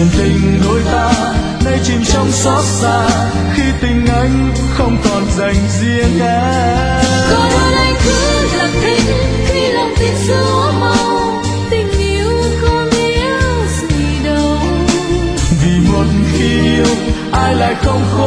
chuyện tình đôi ta nay chìm trong xót xa khi tình anh không còn dành riêng em. Có đôi anh cứ lặng thinh khi lòng tin số màu, tình yêu không yêu gì đâu. Vì một khi yêu ai lại không